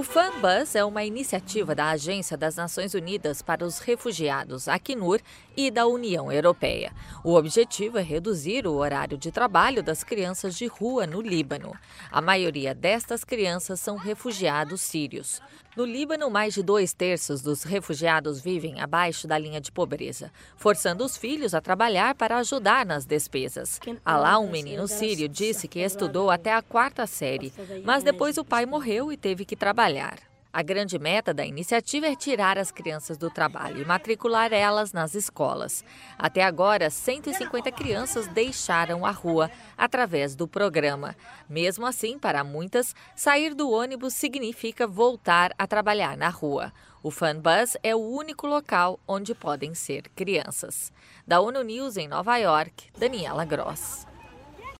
O FunBus é uma iniciativa da Agência das Nações Unidas para os Refugiados, Acnur, e da União Europeia. O objetivo é reduzir o horário de trabalho das crianças de rua no Líbano. A maioria destas crianças são refugiados sírios. No Líbano, mais de 2/3 dos refugiados vivem abaixo da linha de pobreza, forçando os filhos a trabalhar para ajudar nas despesas. Alá, um menino sírio, disse que estudou até a 4ª série, mas depois o pai morreu e teve que trabalhar. A grande meta da iniciativa é tirar as crianças do trabalho e matricular elas nas escolas. Até agora, 150 crianças deixaram a rua através do programa. Mesmo assim, para muitas, sair do ônibus significa voltar a trabalhar na rua. O FunBus é o único local onde podem ser crianças. Da ONU News em Nova York, Daniela Gross.